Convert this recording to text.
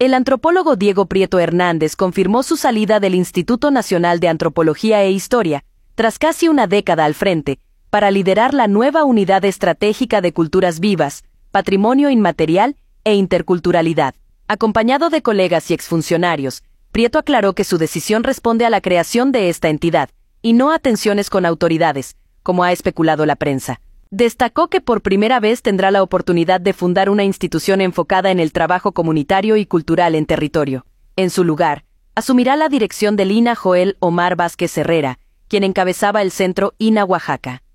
El antropólogo Diego Prieto Hernández confirmó su salida del Instituto Nacional de Antropología e Historia, tras casi una década al frente, para liderar la nueva Unidad Estratégica de Culturas Vivas, Patrimonio Inmaterial e Interculturalidad. Acompañado de colegas y exfuncionarios, Prieto aclaró que su decisión responde a la creación de esta entidad, y no a tensiones con autoridades, como ha especulado la prensa. Destacó que por primera vez tendrá la oportunidad de fundar una institución enfocada en el trabajo comunitario y cultural en territorio. En su lugar, asumirá la dirección del INAH Joel Omar Vázquez Herrera, quien encabezaba el centro INAH Oaxaca.